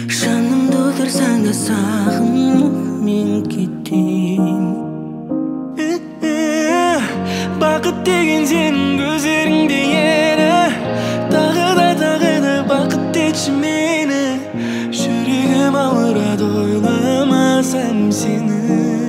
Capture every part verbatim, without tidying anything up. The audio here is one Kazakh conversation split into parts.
Жанымды өлтірсең де сағынып мен кетем. Бақыт деген сенің көздеріңде еді, тағы да тағы да бақыт етші мені. Жүрегім ауырады ойламасам сені.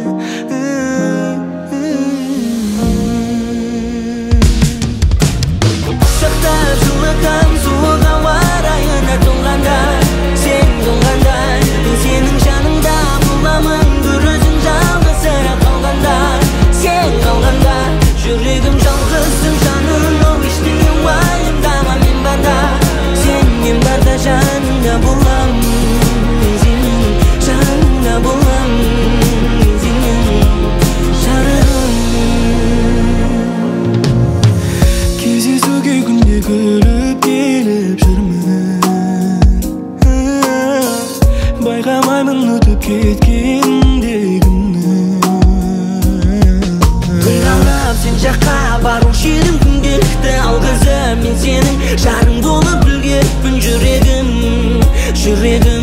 Құшақтап жылытам суық ауа райына тоңғанда, сен тоңғанда, мен сенің жаныңда боламын. бір өзің жалғызсырап қалғанда, сен қалғанда, жүрегім жалғызсың жаным, ол ештеңе уайымдама мен барда, сен мен барда жаныңда боламын, мен сенің жаныңда боламын, мен сенің жарығым. Кездесуге күнде күліп келіп жүрмін, байқамаймын өтіп кеткенде күнні. Күн қалап сен жаққа бару шерім күнделікті, алғызып мен сенің жарың болып үлгеріппін. Жүрегім, жүрегім